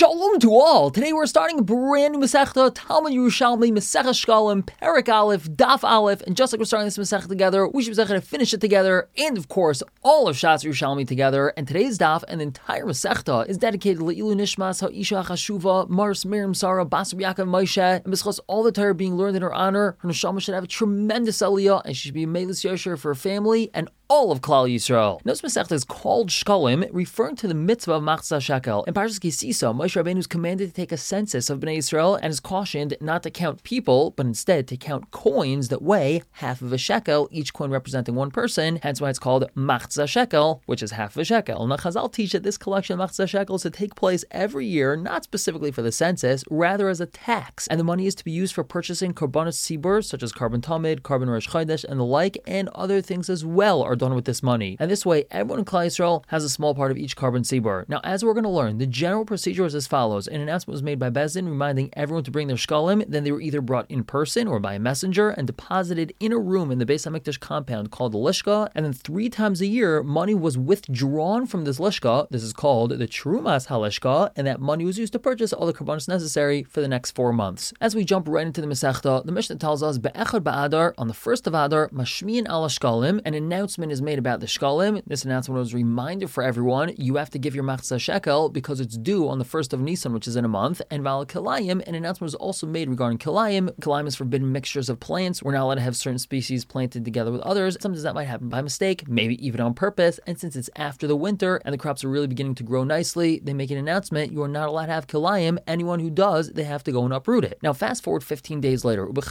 Shalom to all! Today we're starting a brand new Masechta, Talmud Yerushalmi, Masechah Shkalim, Perek Aleph, Daf Aleph, and just like we're starting this Masechta together, we should be finish it together, and of course, all of Shas Yerushalmi together. And today's Daf and the entire Masechta is dedicated to Le'ilu Nishmas Ha'isha Chashuva, Mars Miriam Sarah, Basar Yaakov Moshe, and because all the Torah being learned in her honor, her neshama should have a tremendous aliyah, and she should be a Meilus Yosher for her family and all of Klal Yisrael. Now, this Masechta is called Shkalim, referring to the mitzvah of Machzah Shekel. In Parshas Kisisa, Moshe Rabbeinu is commanded to take a census of Bnei Yisrael and is cautioned not to count people, but instead to count coins that weigh half of a shekel, each coin representing one person, hence why it's called Machzah Shekel, which is half of a shekel. Now, Chazal teach that this collection of Machzah Shekels to take place every year, not specifically for the census, rather as a tax, and the money is to be used for purchasing Korbanos Tzibur, such as Korban Tamid, Korban Rosh Chodesh, and the like, and other things as well are done with this money. And this way, everyone in Klal Yisrael has a small part of each Korban Tzibur. Now, as we're going to learn, the general procedure was as follows. An announcement was made by Bezdin reminding everyone to bring their shkalim. Then they were either brought in person or by a messenger and deposited in a room in the Beis HaMikdash compound called the Lishka. And then 3 times a year, money was withdrawn from this Lishka. This is called the Trumas HaLishka, and that money was used to purchase all the korbanos necessary for the next 4 months. As we jump right into the Masechta, the Mishnah tells us, Be'echad Ba'adar, on the 1st of Adar, Mashmiin ala Shkalim, an announcement is made about the Shkalim. This announcement was a reminder for everyone, you have to give your Machzah Shekel because it's due on the 1st of Nisan, which is in a month. And Val Kilayim, an announcement was also made regarding Kilayim. Kilayim is forbidden mixtures of plants. We're not allowed to have certain species planted together with others. Sometimes that might happen by mistake, maybe even on purpose. And since it's after the winter and the crops are really beginning to grow nicely, they make an announcement, you are not allowed to have Kilayim. Anyone who does, they have to go and uproot it. Now fast forward 15 days later, on the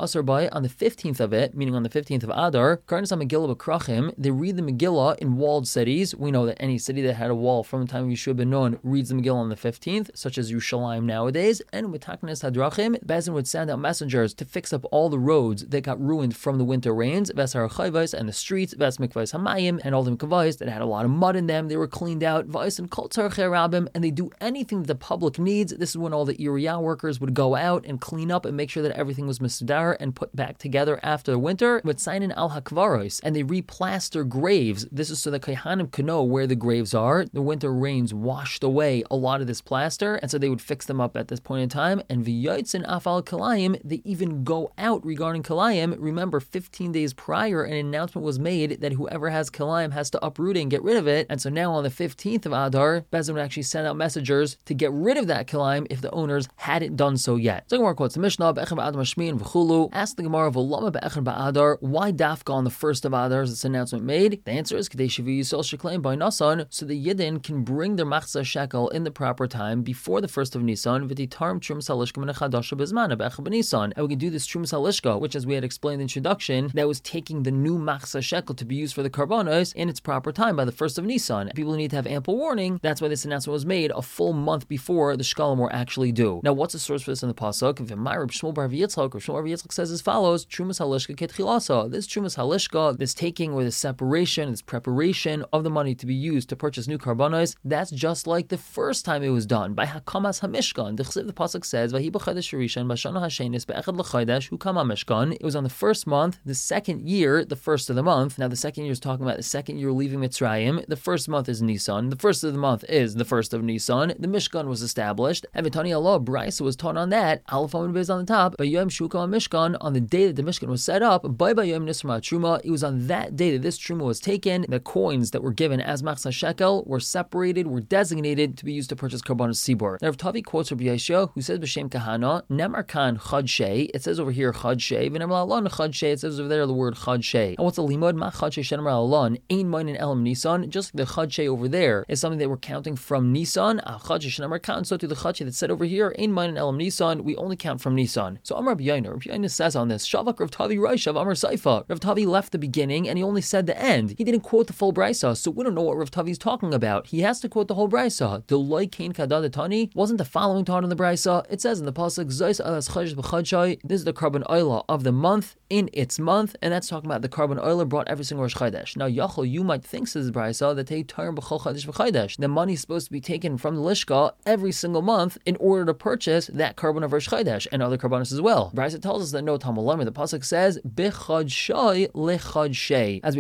15th of it, meaning on the 15th of Adar, Megillah B'Krachim, they read the Megillah in walled cities. We know that any city that had a wall from the time of Yeshua ben Nun reads the Megillah on the 15th, such as Yerushalayim nowadays. And with Taknas Hadrachim, Bezdin would send out messengers to fix up all the roads that got ruined from the winter rains, Vesar Chayvais, and the streets, Ves Mikvais Hamayim, and all the Mikvais that had a lot of mud in them. They were cleaned out, Vais and Kol Tzarchei Rabim, and they do anything that the public needs. This is when all the Iriyah workers would go out and clean up and make sure that everything was misdar and put back together after the winter. With sign in Al Hakvaros, and they replaster graves. This is so that Kohanim could know where the graves are. The winter rains washed away a lot of this plaster, and so they would fix them up at this point in time. And v'yotzin afal Kilayim, they even go out regarding Kilayim. Remember, 15 days prior, an announcement was made that whoever has Kilayim has to uproot it and get rid of it. And so now on the 15th of Adar, Bezdin would actually send out messengers to get rid of that Kilayim if the owners hadn't done so yet. So Gemara quotes the Mishnah, Be'echad Ba'adar Mashmiin v'chulu. Ask the Gemara, V'lama Be'echad Ba'adar, why Dafka on the 1st of Adar is this announcement made? The answer is Kadei Shavu Yisrael Sheklaim by Nisan, so the Yidden can bring their Machzah Shekel in the proper time before the 1st of Nisan. V'titarm Trumas HaLishka Min HaChadasha B'zman Be'echad B'Nisan, and we can do this Trumas HaLishka, which, as we had explained in the introduction, that was taking the new Machzah Shekel to be used for the Karbanos in its proper time by the 1st of Nisan. People need to have ample warning. That's why this announcement was made a full month before the Shkalim were actually due. Now, what's the source for this in the pasuk? If Reb Shmuel bar Yitzchak says as follows: Trumas HaLishka Ketchilasa. This Trumas HaLishka, this taking or this separation, this preparation of the money to be used to purchase new karbanos, that's just like the first time it was done by Hakamas HaMishkan. The pasuk says, "Vahi b'chodesh Rishon b'shana hashenis be'echad l'chodesh hukama Mishkan." It was on the first month, the second year, the first of the month. Now the second year is talking about the second year leaving Mitzrayim. The first month is Nisan. The first of the month is the first of Nisan. The Mishkan was established, and V'tani Allah Brisa was taught on that. Aleph Amud Beis on the top. By Yom Shukam Mishkan, on the day that the Mishkan was set up. By Yom Nisra Truma, it was on that day that this Truma was taken. The coins that were given as Machzah Shekel were separated, were designated to be used to purchase Karbanos Tzibur. Now, Rav Tavi quotes Rabbi Yeshua, who says B'Shem Kahana, Nemar Kan Chad Shei. It says over here Chad Shei. V'Nemar Alon Chad Shei. It says over there the word Chad Shei. And what's the limud? Ma Chad Shei Shenemar Alon Ein Moin and Elam Nisan. Just like the Chad Shei over there is something that we're counting from Nisan. Chad Shei Shenemar Kan. So to the Chad Shei that said over here Ein Moin and Elam Nisan, we only count from Nisan. So Amar Rabbi Yaina says on this Shavak Rav Tavi Raishav Amar Saifa. Rav Tavi left the beginning and he only said the end. He didn't quote the full brisa, so we don't know what Rav Tavi is talking about. He has to quote the whole brisa. The loy kain kadadatani wasn't the following taught in the brisa. It says in the pasuk Zais alas chayish b'chadshai. This is the Korban Oila of the month in its month, and that's talking about the Korban Oila brought every single Rosh Chodesh. Now Yachol, you might think says the brisa that they turn b'chol chodesh v'chodesh. The money is supposed to be taken from the lishka every single month in order to purchase that Korban of Rosh Chodesh and other Korbanos as well. Brisa tells us that no Talmud Lamed. The pasuk says b'chadshai lechadshei. As we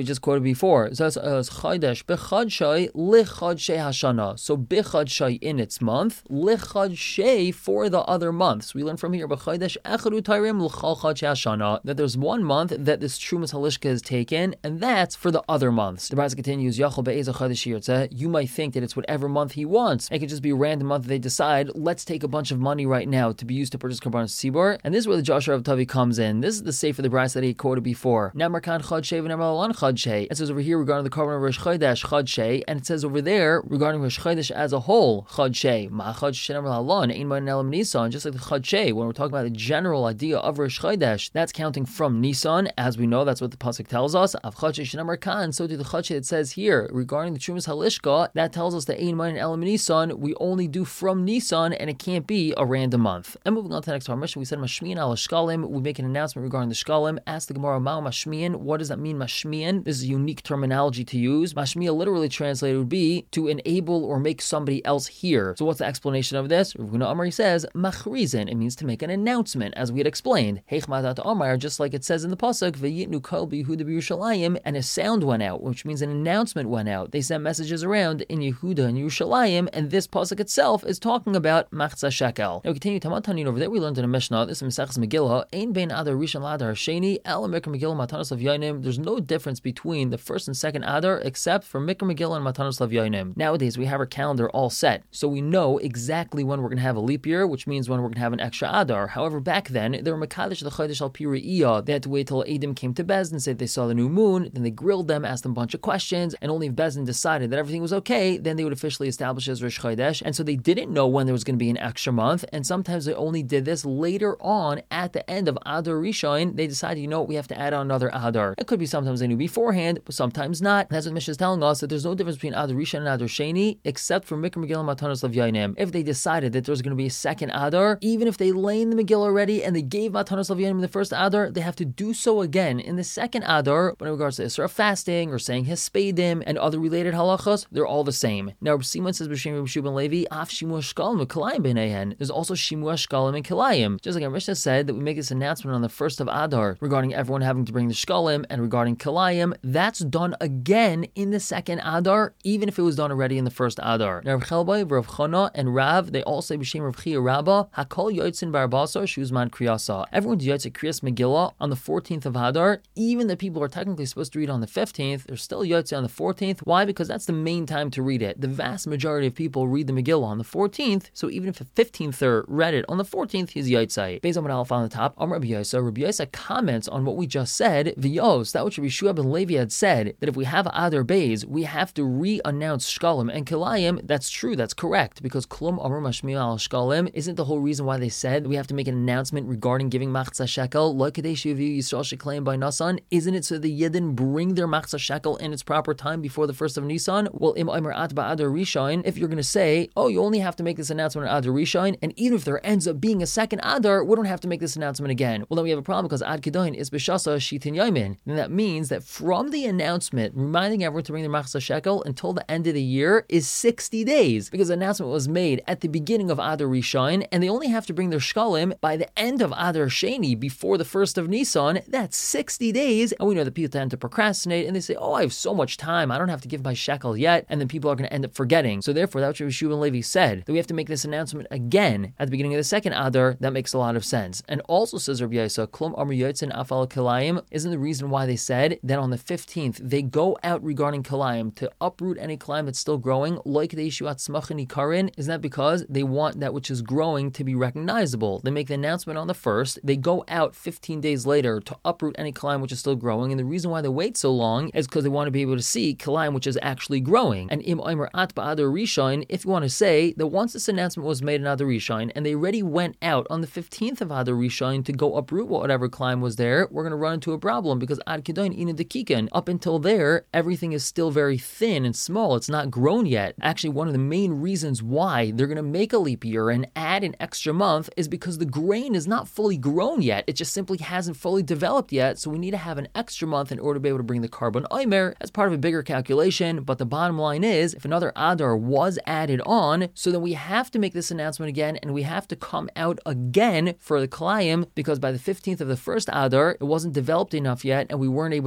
we just quoted before. So it's Chodesh b'Chodshei lichodshei hashana. So b'Chodshei in its month, lichodshei for the other months. We learn from here b'Chodesh echad utayrim l'chol chodshei hashana that there's one month that this Trumas Halishka is taken, and that's for the other months. The Brisa continues, Yachol be'ezah chodesh yirtzeh. You might think that it's whatever month he wants. It could just be a random month that they decide, let's take a bunch of money right now to be used to purchase Karban Tzibor. And this is where the Joshua of Tavi comes in. This is the sefer of the Brisa that he quoted before. Namar kan chodshei v'namar lan chodshei. It says over here regarding the Karban of Rosh Chodesh chodshei, and it says over there regarding Rosh Chodesh as a whole chodshei. Ma chodshei namar lan ein man elam Nisan. Just like the chodshei, when we're talking about the general idea of Rosh Chodesh, that's counting from Nisan, as we know. That's what the pasuk tells us. Av chodshei shenamar kan. So to the chodshei it says here regarding the Trumas Halishka, that tells us that ein man elam Nisan we only do from Nisan, and it can't be a random month. And moving on to the next mission, we said mashmiyan al shkalim. We make an announcement regarding the shkalim. Ask the Gemara, ma mashmiyan. What does that mean, mashmiyan? This is a unique terminology to use. Mashmiya literally translated would be to enable or make somebody else hear. So what's the explanation of this? Rav Huna Amar says machrizin. It means to make an announcement, as we had explained. Heich madat Amar, just like it says in the pasuk, v'yitnu kol b'Yehuda b'Yerushalayim, and a sound went out, which means an announcement went out. They sent messages around in Yehuda and Yerushalayim, and this pasuk itself is talking about machzah shekel. Now we continue Taman over there. We learned in a Mishnah. This is Maseches Megillah. Ein bein adar rishon la'adar sheni el mikra Megillah matanos of Yonim. There's no difference between the first and second adar except for mikra Megillah and matanos of Yonim. Nowadays we have our calendar all set, so we know exactly when we're going to have a leap year, which means when we're going to have an extra adar. However, back then they were mekadesh the chodesh al pi re'iyah. They had to wait till Edom came to Bezdin, said they saw the new moon, then they grilled them, asked them a bunch of questions, and only if Bezdin decided that everything was okay, then they would officially establish as Rosh Chodesh. And so they didn't know when there was going to be an extra month, and sometimes they only did this later on at the end of Adar Rishon. They decided, you know what, we have to add on another Adar. It could be sometimes they knew beforehand, but sometimes not. And that's what Mishnah is telling us, that there's no difference between Adar Rishon and Adar Sheni, except for Mikra Megillah Matanos Lav Yonim. If they decided that there's going to be a second Adar, even if they lay in the Megillah already and they gave Matanos Lav Yonim in the first Adar, they have to do so again in the second Adar. But in regards to Isra fasting or saying Hespedim and other related halachas, they're all the same. Now, Simon says B'Shem Rabbi Shua ben Levi, Af Shimua Shkalim V'Kalayim B'neihen. There's also Shimua Shkalim and Kalayim. Just like our Mishnah said that we make this announcement on the first of Adar regarding everyone having to bring the Shkalim, and regarding Kalayim, that's done again in the second Adar, even if it was done already in the first Adar. Now, Rav Chelbai, Rav Chana, and Rav, they all say B'Shem Rav Chia Rabbah, Hakol Yotzin Barbasa Shuzman Kriyasa. Everyone's Yotze Kriyas Megillah on the 14th of Adar. Even the people who are technically supposed to read on the 15th, they're still Yotze on the 14th. Why? Because that's the main time to read it. The vast majority of people read the Megillah on the 14th, so even if the 15th read it on the 14th, he's Yotzei. Based on what I'll find on the top, Rabbi Yosef comments on what we just said, V'yos, that which Rabbi Shua ben Levi had said, that if we have Adar Beis, we have to re-announce Shkalim and Kilayim. That's true, that's correct, because Klum Amar Mashmiya al Shkalim isn't the whole reason why they said we have to make an announcement regarding giving Machzah Shekel, like Kadesh Yaviu Yisrael Sheklayim by Nisan. Isn't it so the Yidden bring their Machzah Shekel in its proper time before the first of Nisan? Well, Im Omer At Ba'adar Rishon, if you're going to say, oh, you only have to make this announcement on Adar Rishon, and even if there ends up being a second Adar, we don't have to make this announcement again. Well, then we have a problem, because Ad Kedain is B'Shasa Shitin Yaimin. And that means that from the announcement reminding everyone to bring their Machzah Shekel until the end of the year is 60 days, because the announcement was made at the beginning of Adar Rishon, and they only have to bring their Shkalim by the end of Adar Sheni, before the first of Nisan. That's 60 days, and we know that people tend to procrastinate, and they say, oh, I have so much time, I don't have to give my shekel yet, and then people are going to end up forgetting. So therefore, that's what Rabbi Shua ben Levi said, that we have to make this announcement again at the beginning of the second Adar. That makes a lot of sense. And also says Rabbi Yosef, Klum Amar Yotzin Afal Kilayim, isn't the reason why they said that on the 15th they go out regarding Kilayim to uproot any Kilayim that's still growing, like the Yeshuat Smachin Ikarin? Isn't that because they want that which is growing to be recognizable? They make the announcement on the first, they go out 15 days later to uproot any Kilayim which is still growing, and the reason why they wait so long is because they want to be able to see Kilayim which is actually growing. And Im Omer At Ba'adar Rishon, if you want to say that once this announcement was made in Adar Rishon, and they already went out on the 15th of Adar Rishon to go uproot whatever Kilayim was there, we're going to run into a problem, because Ad Kedain Ina Dekikan, up until there, everything is still very thin and small. It's not grown yet. Actually, one of the main reasons why they're going to make a leap year and add an extra month is because the grain is not fully grown yet. It just simply hasn't fully developed yet, so we need to have an extra month in order to be able to bring the Karban Omer as part of a bigger calculation. But the bottom line is, if another Adar was added on, so then we have to make this announcement again, and we have to come out again for the Kilayim, because by the 15th of the first Adar, it wasn't developed enough yet, and we weren't able to realize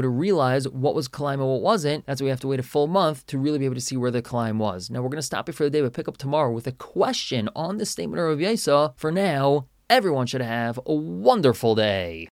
realize what was Kalaim and what wasn't. That's why we have to wait a full month to really be able to see where the Kalaim was. Now we're going to stop here for the day, but pick up tomorrow with a question on the statement of Rav Yosef. For now, everyone should have a wonderful day.